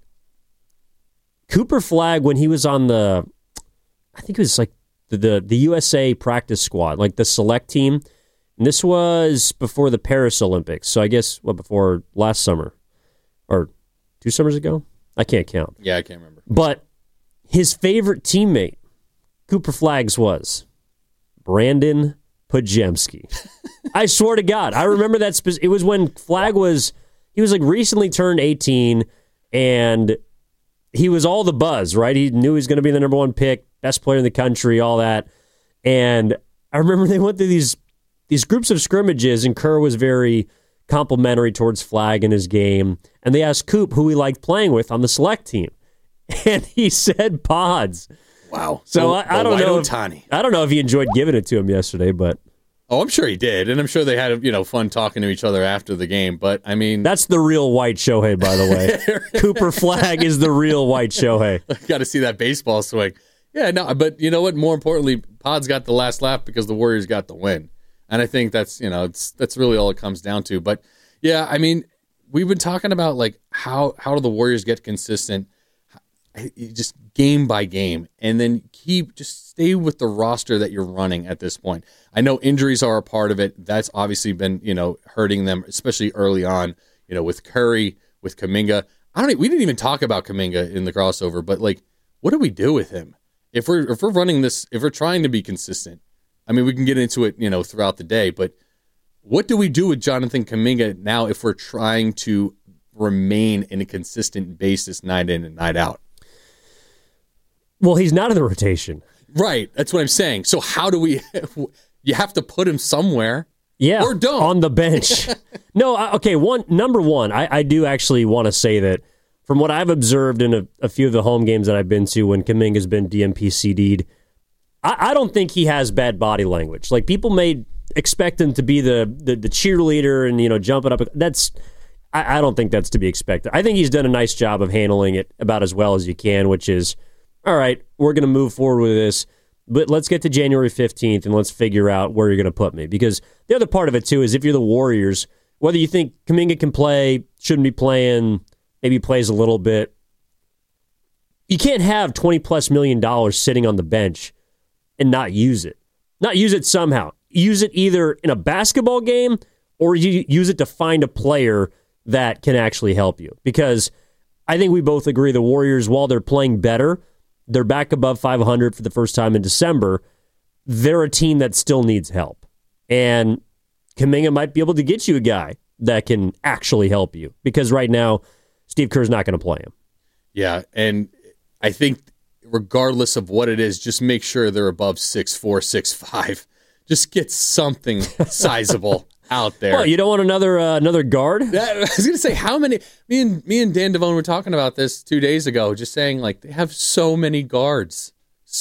Cooper Flagg, when he was on I think it was like the USA practice squad, like the select team, and this was before the Paris Olympics, so I guess, before last summer, or 2 summers ago? I can't count. Yeah, I can't remember. But his favorite teammate, Cooper Flagg's, was Brandon Podziemski. I swear to God, I remember that. It was when Flagg was like recently turned 18, and he was all the buzz, right? He knew he was going to be the number 1 pick, best player in the country, all that. And I remember they went through these groups of scrimmages, and Kerr was very complimentary towards Flagg in his game. And they asked Coop who he liked playing with on the select team. And he said Pods. Wow. So I don't know. I don't know if he enjoyed giving it to him yesterday, but I'm sure he did, and I'm sure they had fun talking to each other after the game. But I mean, that's the real white Shohei, by the way. Cooper Flagg is the real white Shohei. Got to see that baseball swing. Yeah, no, but you know what? More importantly, Pods got the last laugh because the Warriors got the win, and I think that's that's really all it comes down to. But yeah, I mean, we've been talking about like how do the Warriors get consistent, just game by game, and then just stay with the roster that you're running at this point. I know injuries are a part of it. That's obviously been hurting them, especially early on. With Curry, with Kuminga. We didn't even talk about Kuminga in the crossover, but like, what do we do with him if we're running this? If we're trying to be consistent, I mean, we can get into it throughout the day, but what do we do with Jonathan Kuminga now if we're trying to remain in a consistent basis night in and night out? Well, he's not in the rotation. Right. That's what I'm saying. So how do we you have to put him somewhere. Yeah. Or don't. On the bench. No, okay, number one, I do actually want to say that from what I've observed in a few of the home games that I've been to when Kuminga's been DNP-CD'd, I don't think he has bad body language. Like, people may expect him to be the cheerleader and, jumping up. I don't think that's to be expected. I think he's done a nice job of handling it about as well as you can, which is, all right, we're going to move forward with this, but let's get to January 15th and let's figure out where you're going to put me. Because the other part of it, too, is if you're the Warriors, whether you think Kuminga can play, shouldn't be playing, maybe plays a little bit, you can't have $20+ million sitting on the bench and not use it. Not use it somehow. Use it either in a basketball game or you use it to find a player that can actually help you. Because I think we both agree the Warriors, while they're playing better, they're back above 500 for the first time in December. They're a team that still needs help. And Kuminga might be able to get you a guy that can actually help you. Because right now, Steve Kerr's not going to play him. Yeah, and I think regardless of what it is, just make sure they're above 6'4", 6'5". Just get something sizable out there. Well, you don't want another guard? I was going to say, how many? Me and Dan Devone were talking about this 2 days ago, just saying, like, they have so many guards.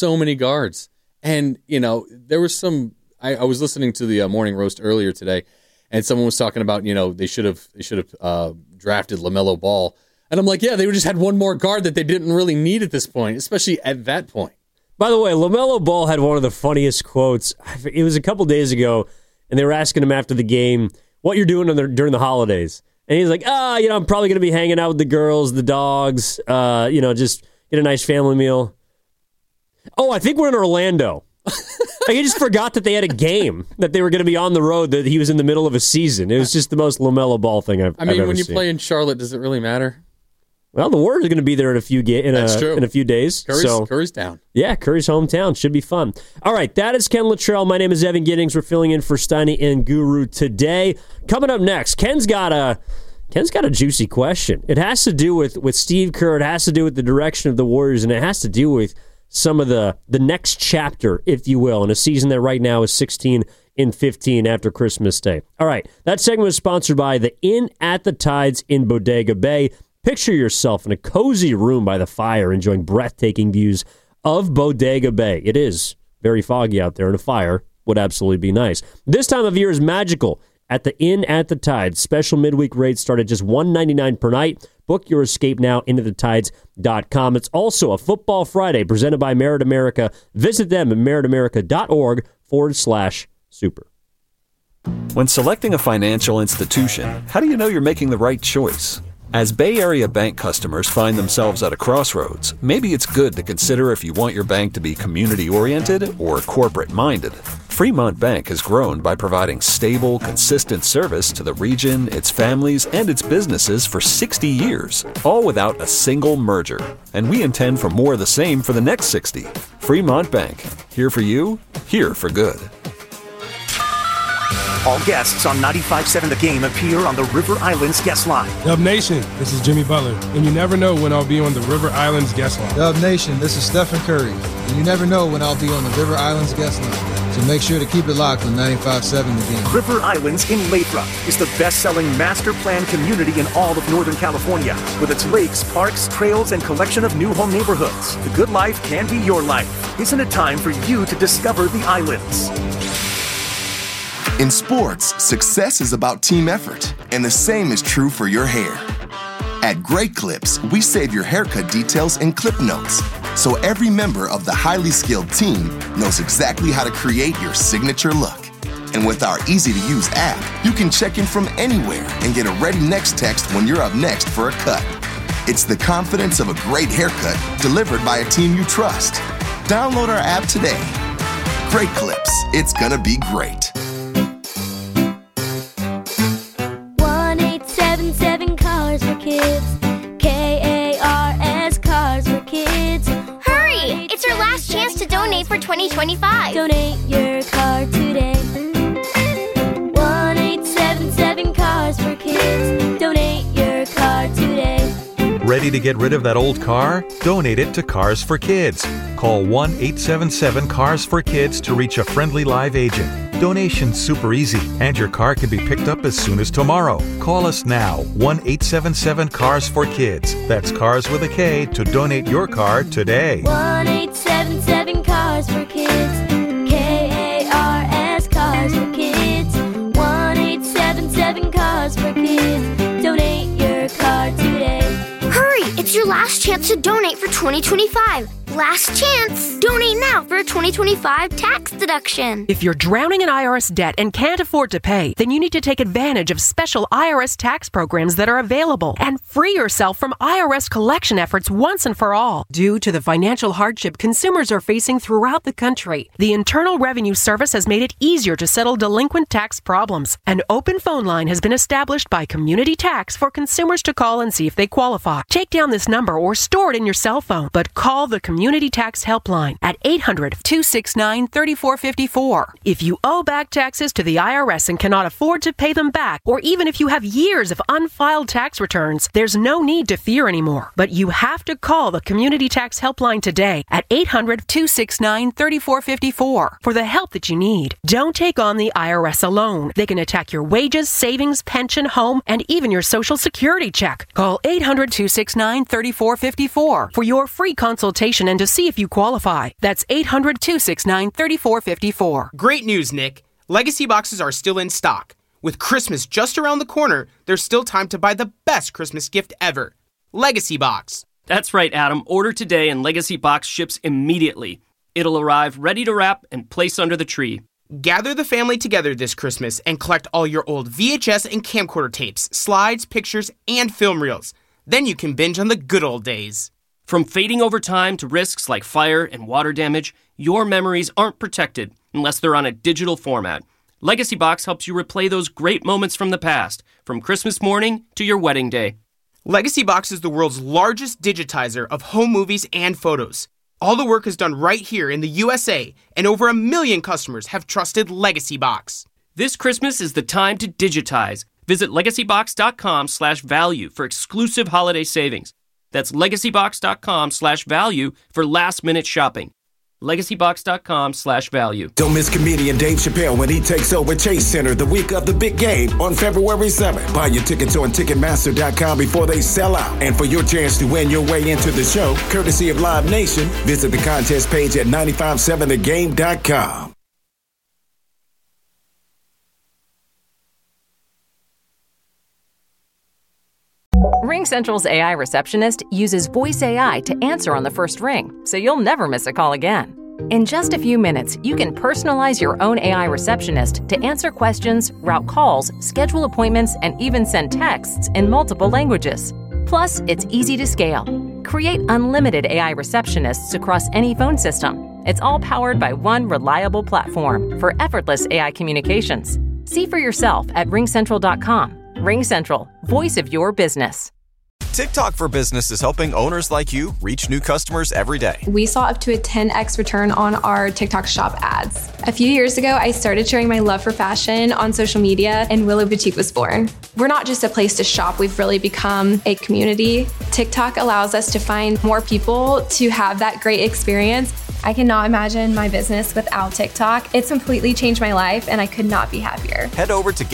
And, there was some, I was listening to the Morning Roast earlier today, and someone was talking about, they should have drafted LaMelo Ball. And I'm like, yeah, they just had one more guard that they didn't really need at this point, especially at that point. By the way, LaMelo Ball had one of the funniest quotes. It was a couple days ago, and they were asking him after the game, what you're doing during the holidays. And he's like, I'm probably going to be hanging out with the girls, the dogs, just get a nice family meal. Oh, I think we're in Orlando. Like, he just forgot that they had a game, that they were going to be on the road, that he was in the middle of a season. It was just the most LaMelo Ball thing I've ever seen. When you play in Charlotte, does it really matter? Well, the Warriors are going to be there in a few days. Curry's down. Yeah, Curry's hometown. Should be fun. All right, that is Ken Luttrell. My name is Evan Giddings. We're filling in for Steiny and Guru today. Coming up next, Ken's got a juicy question. It has to do with Steve Kerr. It has to do with the direction of the Warriors, and it has to do with some of the next chapter, if you will, in a season that right now is 16-15 after Christmas Day. All right, that segment was sponsored by the Inn at the Tides in Bodega Bay. Picture yourself in a cozy room by the fire enjoying breathtaking views of Bodega Bay. It is very foggy out there, and a fire would absolutely be nice. This time of year is magical at the Inn at the Tides. Special midweek rates start at just $1.99 per night. Book your escape now into thetides.com. It's also a Football Friday presented by Merit America. Visit them at meritamerica.org/super. When selecting a financial institution, how do you know you're making the right choice? As Bay Area bank customers find themselves at a crossroads, maybe it's good to consider if you want your bank to be community-oriented or corporate-minded. Fremont Bank has grown by providing stable, consistent service to the region, its families, and its businesses for 60 years, all without a single merger. And we intend for more of the same for the next 60. Fremont Bank. Here for you, here for good. All guests on 95.7 The Game appear on the River Islands guest line. Dub Nation, this is Jimmy Butler, and you never know when I'll be on the River Islands guest line. Dub Nation, this is Stephen Curry, and you never know when I'll be on the River Islands guest line. So make sure to keep it locked on 95.7 The Game. River Islands in Lathrop is the best-selling master plan community in all of Northern California, with its lakes, parks, trails, and collection of new home neighborhoods. The good life can be your life. Isn't it time for you to discover the islands? In sports, success is about team effort, and the same is true for your hair. At Great Clips, we save your haircut details in clip notes, so every member of the highly skilled team knows exactly how to create your signature look. And with our easy-to-use app, you can check in from anywhere and get a ready next text when you're up next for a cut. It's the confidence of a great haircut delivered by a team you trust. Download our app today. Great Clips, it's gonna be great. 1-877 Cars for Kids. KARS Cars for Kids. Hurry! It's your last chance to donate for 2025. Donate your car today. 1-877 Cars for Kids. Donate your car today. Ready to get rid of that old car? Donate it to Cars for Kids. Call 1-877-CARS-FOR-KIDS to reach a friendly live agent. Donation's super easy, and your car can be picked up as soon as tomorrow. Call us now, 1-877-CARS-FOR-KIDS. That's Cars with a K to donate your car today. 1-877 Cars for Kids. KARS Cars for Kids. 1-877 Cars for Kids. Donate your car today. Hurry! It's your last chance to donate for 2025. Last chance! Donate now for a 2025 tax deduction. If you're drowning in IRS debt and can't afford to pay, then you need to take advantage of special IRS tax programs that are available and free yourself from IRS collection efforts once and for all. Due to the financial hardship consumers are facing throughout the country, the Internal Revenue Service has made it easier to settle delinquent tax problems. An open phone line has been established by Community Tax for consumers to call and see if they qualify. Take down this number or store it in your cell phone, but call the Community Tax Helpline at 800-269-3454. If you owe back taxes to the IRS and cannot afford to pay them back, or even if you have years of unfiled tax returns, there's no need to fear anymore. But you have to call the Community Tax Helpline today at 800-269-3454 for the help that you need. Don't take on the IRS alone. They can attack your wages, savings, pension, home, and even your Social Security check. Call 800-269-3454 for your free consultation and to see if you qualify. That's 800-269-3454. Great news, Nick. Legacy boxes are still in stock. With Christmas just around the corner, there's still time to buy the best Christmas gift ever. Legacy Box. That's right, Adam. Order today and Legacy Box ships immediately. It'll arrive ready to wrap and place under the tree. Gather the family together this Christmas and collect all your old VHS and camcorder tapes, slides, pictures, and film reels. Then you can binge on the good old days. From fading over time to risks like fire and water damage, your memories aren't protected. unless they're on a digital format. Legacy Box helps you replay those great moments from the past, from Christmas morning to your wedding day. Legacy Box is the world's largest digitizer of home movies and photos. All the work is done right here in the USA, and over 1 million customers have trusted Legacy Box. This Christmas is the time to digitize. Visit legacybox.com/value for exclusive holiday savings. That's legacybox.com/value for last-minute shopping. legacybox.com/value. Don't miss comedian Dave Chappelle when he takes over Chase Center the week of the big game on February 7th. Buy your tickets on Ticketmaster.com before they sell out. And for your chance to win your way into the show, courtesy of Live Nation, visit the contest page at 957thegame.com. RingCentral's AI receptionist uses voice AI to answer on the first ring, so you'll never miss a call again. In just a few minutes, you can personalize your own AI receptionist to answer questions, route calls, schedule appointments, and even send texts in multiple languages. Plus, it's easy to scale. Create unlimited AI receptionists across any phone system. It's all powered by one reliable platform for effortless AI communications. See for yourself at ringcentral.com. RingCentral, voice of your business. TikTok for Business is helping owners like you reach new customers every day. We saw up to a 10x return on our TikTok shop ads. A few years ago, I started sharing my love for fashion on social media, and Willow Boutique was born. We're not just a place to shop, we've really become a community. TikTok allows us to find more people to have that great experience. I cannot imagine my business without TikTok. It's completely changed my life, and I could not be happier. Head over to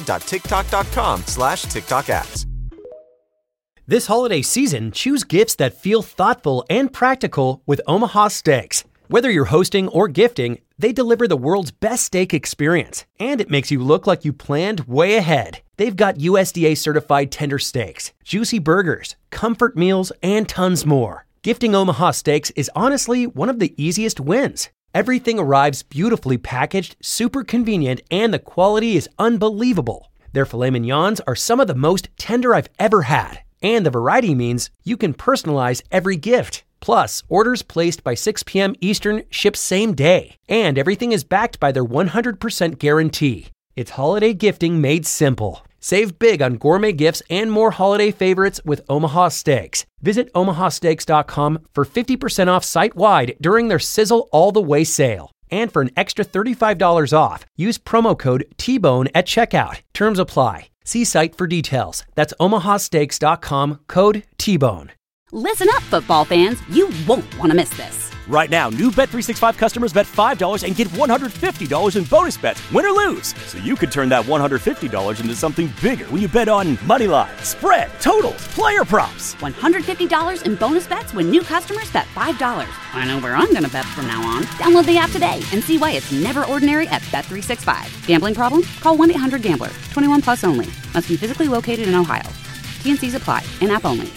getstarted.tiktok.com/TikTok ads. This holiday season, choose gifts that feel thoughtful and practical with Omaha Steaks. Whether you're hosting or gifting, they deliver the world's best steak experience, and it makes you look like you planned way ahead. They've got USDA certified tender steaks, juicy burgers, comfort meals, and tons more. Gifting Omaha Steaks is honestly one of the easiest wins. Everything arrives beautifully packaged, super convenient, and the quality is unbelievable. Their filet mignons are some of the most tender I've ever had. And the variety means you can personalize every gift. Plus, orders placed by 6 p.m. Eastern ship same day. And everything is backed by their 100% guarantee. It's holiday gifting made simple. Save big on gourmet gifts and more holiday favorites with Omaha Steaks. Visit omahasteaks.com for 50% off site-wide during their Sizzle All the Way sale. And for an extra $35 off, use promo code TBONE at checkout. Terms apply. See site for details. That's omahasteaks.com, code TBONE. Listen up, football fans. You won't want to miss this. Right now, new Bet365 customers bet $5 and get $150 in bonus bets, win or lose. So you could turn that $150 into something bigger when you bet on moneyline, spread, totals, player props. $150 in bonus bets when new customers bet $5. I know where I'm going to bet from now on. Download the app today and see why it's never ordinary at Bet365. Gambling problem? Call 1-800-GAMBLER. 21 plus only. Must be physically located in Ohio. T&Cs apply. In-app only.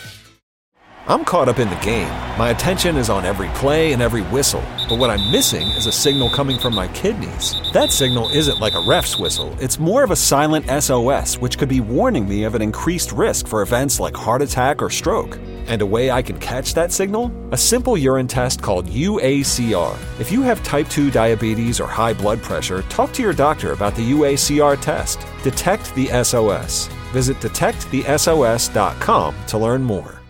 I'm caught up in the game. My attention is on every play and every whistle. But what I'm missing is a signal coming from my kidneys. That signal isn't like a ref's whistle. It's more of a silent SOS, which could be warning me of an increased risk for events like heart attack or stroke. And a way I can catch that signal? A simple urine test called UACR. If you have type 2 diabetes or high blood pressure, talk to your doctor about the UACR test. Detect the SOS. Visit detectthesos.com to learn more.